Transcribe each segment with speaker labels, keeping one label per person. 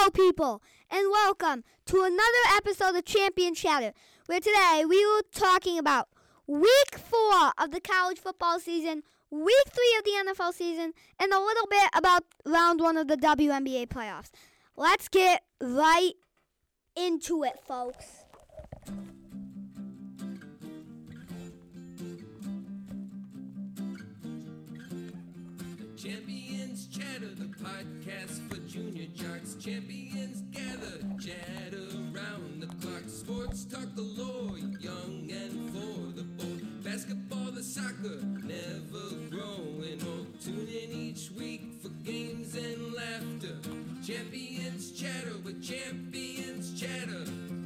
Speaker 1: Hello, people, and welcome to another episode of Champion Chatter, where today we will talking about Week 4 of the college football season, Week 3 of the NFL season, and a little bit about Round 1 of the WNBA playoffs. Let's get right into it, folks.
Speaker 2: Champions Chatter, the podcast for junior jocks. Champions gather, chatter around the clock. Sports talk galore, young and for the bold. Basketball, the soccer, never growing old. Tune in each week for games and laughter. Champions Chatter with Champions Chatter.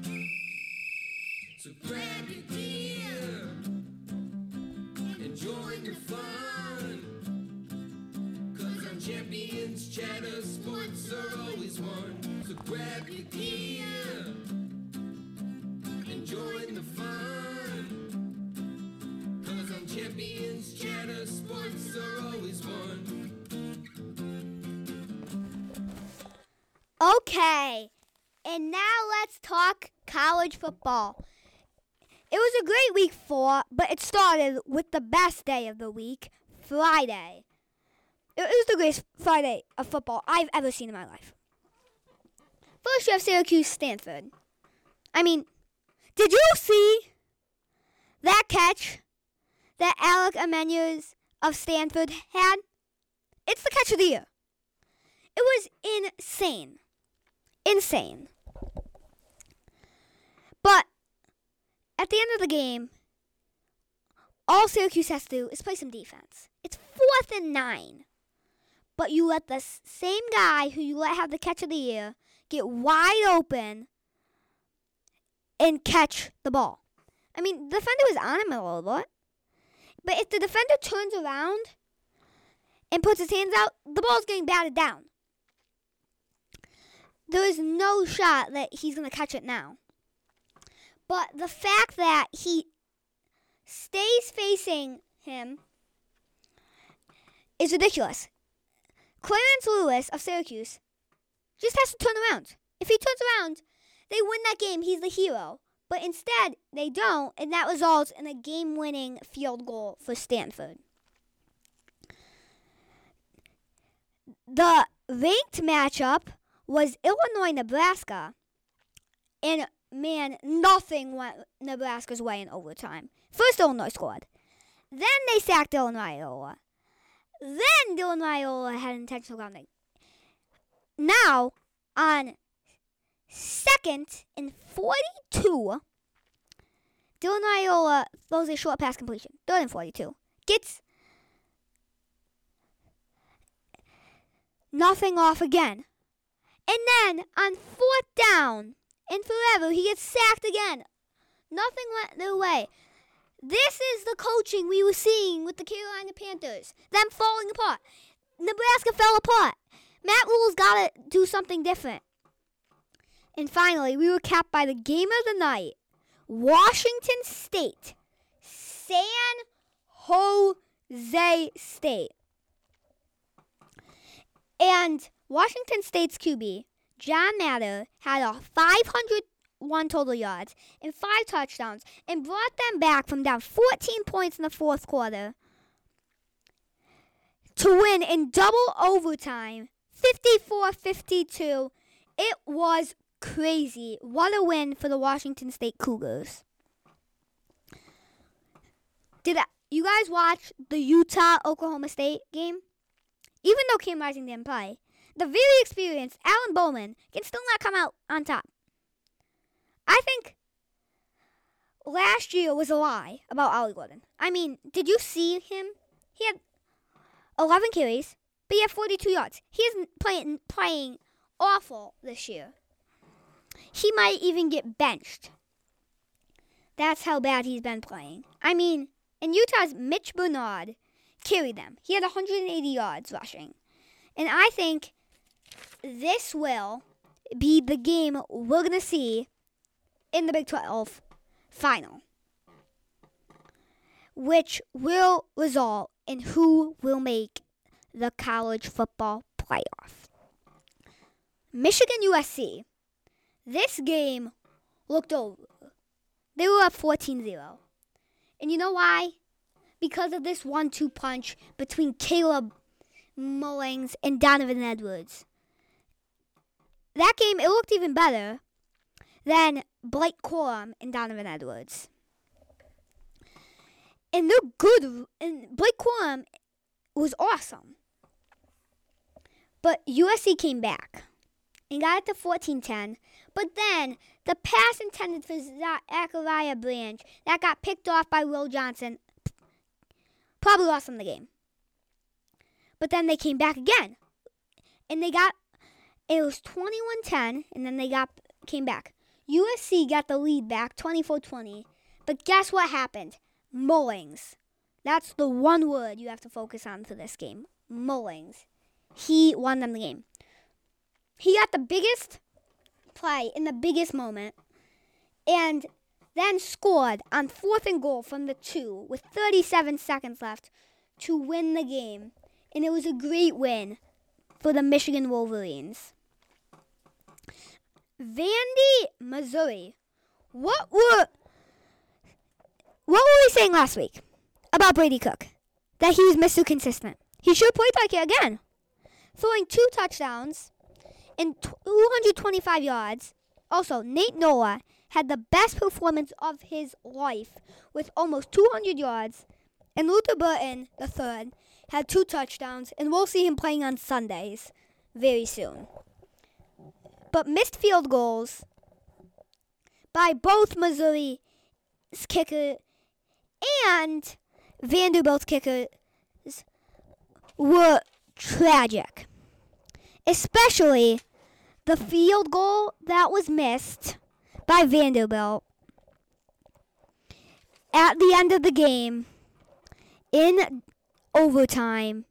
Speaker 2: So grab your gear and join the fun. Champions Chatter, sports are always won. So grab your gear and join the fun. 'Cause on Champions Chatter, sports are always won.
Speaker 1: Okay, and now let's talk college football. It was a great week 4, but it started with the best day of the week, Friday. It was the greatest Friday of football I've ever seen in my life. First, you have Syracuse Stanford. I mean, did you see that catch that Alec Amenyers of Stanford had? It's the catch of the year. It was insane. Insane. But at the end of the game, all Syracuse has to do is play some defense. It's 4th and 9. But you let the same guy who you let have the catch of the year get wide open and catch the ball. I mean, the defender was on him a little bit. But if the defender turns around and puts his hands out, the ball's getting batted down. There is no shot that he's going to catch it now. But the fact that he stays facing him is ridiculous. Clarence Lewis of Syracuse just has to turn around. If he turns around, they win that game. He's the hero. But instead, they don't, and that results in a game-winning field goal for Stanford. The ranked matchup was Illinois-Nebraska, and man, nothing went Nebraska's way in overtime. First, Illinois scored. Then they sacked Illinois. Then Dylan Raiola had intentional grounding. Now, on 2nd and 42, Dylan Raiola throws a short pass completion. 3rd and 42. Gets nothing off again. And then, on 4th down and forever, he gets sacked again. Nothing went their way. This is the coaching we were seeing with the Carolina Panthers. Them falling apart. Nebraska fell apart. Matt Rule's got to do something different. And finally, we were capped by the game of the night. Washington State. San Jose State. And Washington State's QB, John Matter, had a 501 total yards and 5 touchdowns and brought them back from down 14 points in the 4th quarter to win in double overtime, 54-52. It was crazy. What a win for the Washington State Cougars. Did you guys watch the Utah-Oklahoma State game? Even though Cam Rising didn't play, the very experienced Alan Bowman can still not come out on top. I think last year was a lie about Ollie Gordon. I mean, did you see him? He had 11 carries, but he had 42 yards. He isn't playing awful this year. He might even get benched. That's how bad he's been playing. I mean, in Utah's Mitch Bernard carried them. He had 180 yards rushing. And I think this will be the game we're going to see in the Big 12 final, which will result in who will make the college football playoff. Michigan USC. This game looked over. They were up 14-0. And you know why? Because of this 1-2 punch between Caleb Mullings and Donovan Edwards. That game, it looked even better than Blake Corum and Donovan Edwards. And they're good. And Blake Corum was awesome. But USC came back and got it to 14-10. But then the pass intended for Zachariah Branch that got picked off by Will Johnson probably lost them the game. But then they came back again. And it was 21-10, and then they came back. USC got the lead back, 24-20. But guess what happened? Mullings. That's the one word you have to focus on for this game. Mullings. He won them the game. He got the biggest play in the biggest moment, and then scored on 4th and goal from the 2 with 37 seconds left to win the game. And it was a great win for the Michigan Wolverines. Vandy, Missouri. What were we saying last week about Brady Cook? That he was Mr. Consistent. He should have played like it again. Throwing 2 touchdowns and 225 yards. Also, Nate Noah had the best performance of his life with almost 200 yards. And Luther Burton, the third, had 2 touchdowns. And we'll see him playing on Sundays very soon. But missed field goals by both Missouri's kicker and Vanderbilt's kickers were tragic. Especially the field goal that was missed by Vanderbilt at the end of the game in overtime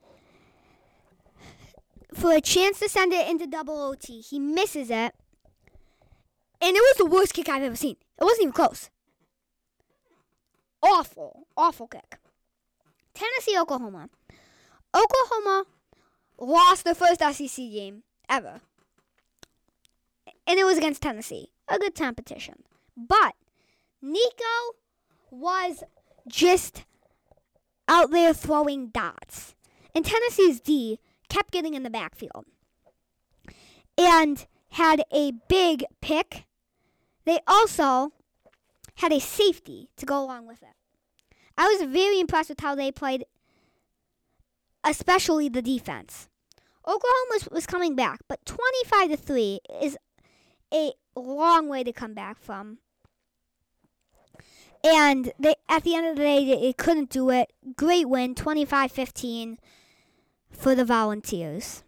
Speaker 1: for a chance to send it into double OT. He misses it. And it was the worst kick I've ever seen. It wasn't even close. Awful kick. Tennessee, Oklahoma. Oklahoma lost their first SEC game ever. And it was against Tennessee. A good competition. But Nico was just out there throwing dots. And Tennessee's D kept getting in the backfield. And had a big pick. They also had a safety to go along with it. I was very impressed with how they played, especially the defense. Oklahoma was coming back, but 25-3 is a long way to come back from. And at the end of the day, they couldn't do it. Great win, 25-15 for the Volunteers.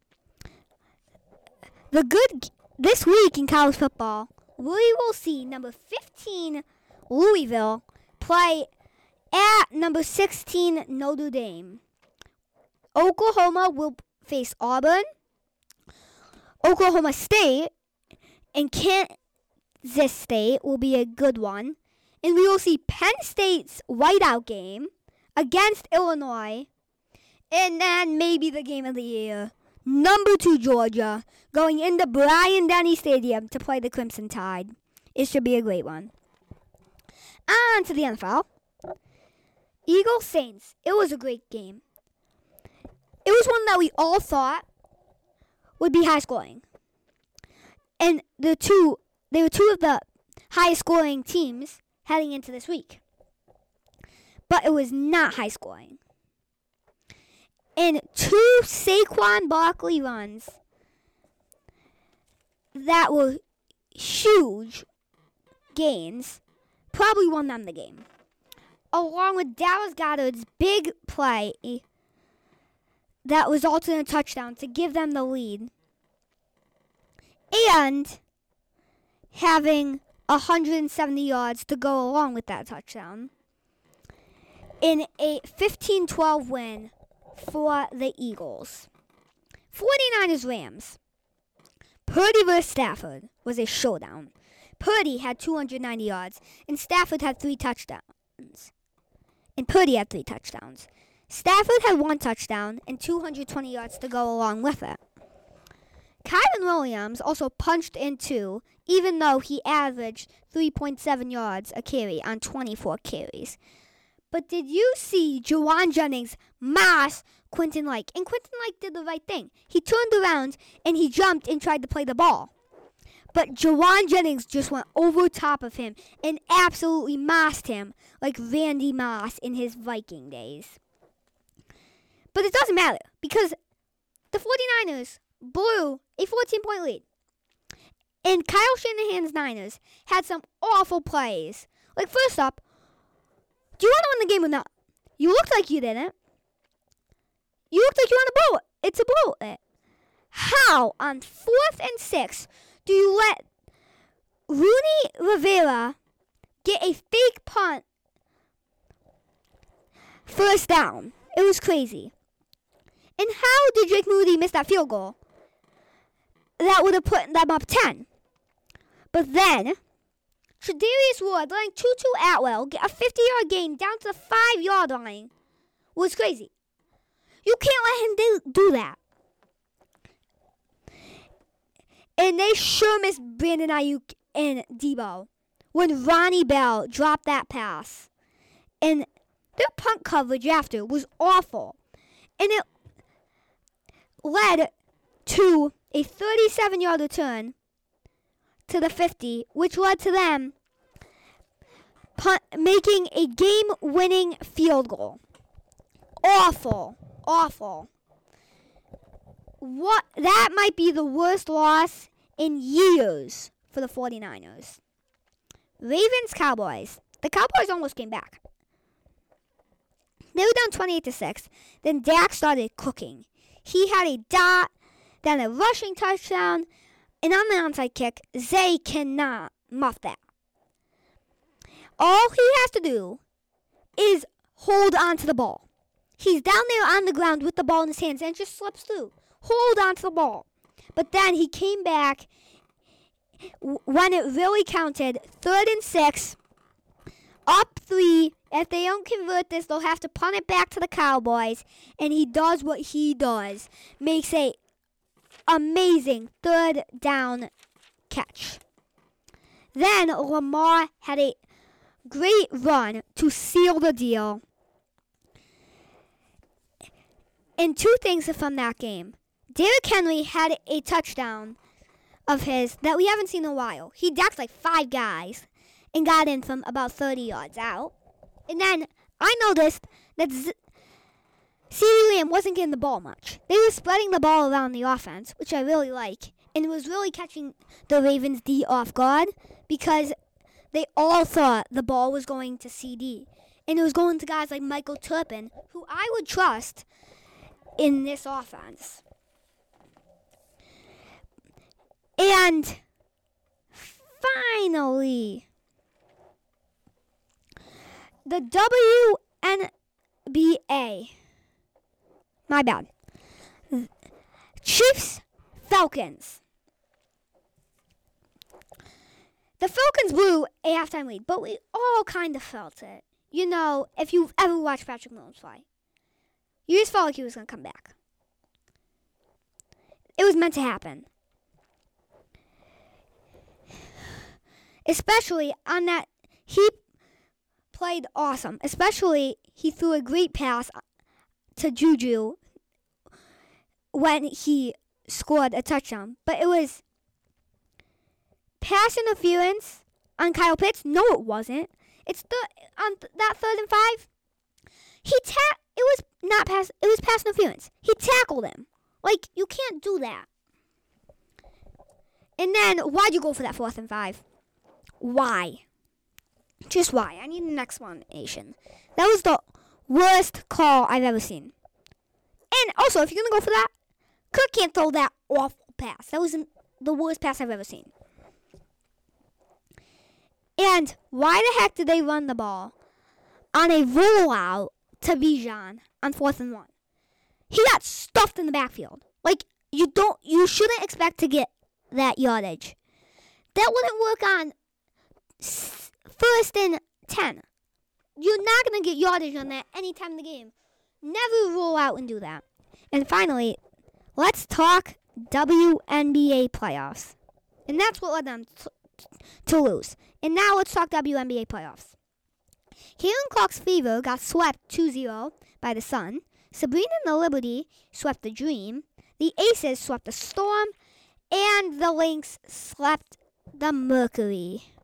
Speaker 1: This week in college football, we will see number 15 Louisville play at number 16 Notre Dame. Oklahoma will face Auburn, Oklahoma State, and Kansas State will be a good one. And we will see Penn State's whiteout game against Illinois. And then maybe the game of the year, number 2 Georgia, going into Bryant-Denny Stadium to play the Crimson Tide. It should be a great one. On to the NFL. Eagles Saints. It was a great game. It was one that we all thought would be high scoring. And they were two of the highest scoring teams heading into this week. But it was not high scoring. And 2 Saquon Barkley runs that were huge gains probably won them the game. Along with Dallas Goedert's big play that resulted in a touchdown to give them the lead. And having 170 yards to go along with that touchdown. In a 15-12 win for the Eagles. 49ers Rams. Purdy versus Stafford was a showdown. Purdy had 290 yards, and Stafford had 3 touchdowns. Stafford had 1 touchdown and 220 yards to go along with it. Kyron Williams also punched in 2, even though he averaged 3.7 yards a carry on 24 carries. But did you see Juwan Jennings mass Quentin Lake? And Quentin Lake did the right thing. He turned around and he jumped and tried to play the ball. But Juwan Jennings just went over top of him and absolutely massed him like Randy Moss in his Viking days. But it doesn't matter because the 49ers blew a 14-point lead. And Kyle Shanahan's Niners had some awful plays. Like, first up, do you want to win the game or not? You looked like you didn't. You looked like you want to blow it. It's a blow it. How on 4th and 6 do you let Rooney Rivera get a fake punt first down? It was crazy. And how did Drake Moody miss that field goal? That would have put them up 10. But then, Tre'Davious Ward letting Tutu Atwell get a 50-yard gain down to the 5-yard line was crazy. You can't let him do that. And they sure missed Brandon Ayuk and Debo when Ronnie Bell dropped that pass. And their punt coverage after was awful. And it led to a 37-yard return to the 50, which led to them making a game-winning field goal. Awful. That might be the worst loss in years for the 49ers. Ravens-Cowboys. The Cowboys almost came back. They were down 28-6. Then Dak started cooking. He had a dot, then a rushing touchdown, and on the onside kick, Zay cannot muff that. All he has to do is hold on to the ball. He's down there on the ground with the ball in his hands and just slips through. Hold on to the ball. But then he came back when it really counted, 3rd and 6, up 3. If they don't convert this, they'll have to punt it back to the Cowboys. And he does what he does. Makes a amazing 3rd down catch. Then Lamar had a great run to seal the deal. And 2 things from that game. Derrick Henry had a touchdown of his that we haven't seen in a while. He ducked like 5 guys and got in from about 30 yards out. And then I noticed that CeeDee Lamb wasn't getting the ball much. They were spreading the ball around the offense, which I really like. And it was really catching the Ravens D off guard because they all thought the ball was going to CD. And it was going to guys like Michael Turpin, who I would trust in this offense. And finally, the WNBA. My bad. Chiefs, Falcons. The Falcons blew a halftime lead, but we all kind of felt it. You know, if you've ever watched Patrick Mahomes play, you just felt like he was going to come back. It was meant to happen. Especially on that, he played awesome. Especially, he threw a great pass to Juju when he scored a touchdown. But it was pass interference on Kyle Pitts. No, it wasn't. It's on that 3rd and 5. It was not pass. It was pass interference. He tackled him. Like, you can't do that. And then why'd you go for that 4th and 5? Why? Just why? I need an explanation. That was the worst call I've ever seen. And also, if you're going to go for that, Kirk can't throw that awful pass. That was the worst pass I've ever seen. And why the heck did they run the ball on a rollout to Bijan on 4th and 1? He got stuffed in the backfield. Like, you shouldn't expect to get that yardage. That wouldn't work on 1st and 10. You're not going to get yardage on that any time in the game. Never roll out and do that. And finally, let's talk WNBA playoffs. And that's what led them to lose. And now let's talk WNBA playoffs. Caitlin Clark's Fever got swept 2-0 by the Sun. Sabrina and the Liberty swept the Dream. The Aces swept the Storm. And the Lynx swept the Mercury.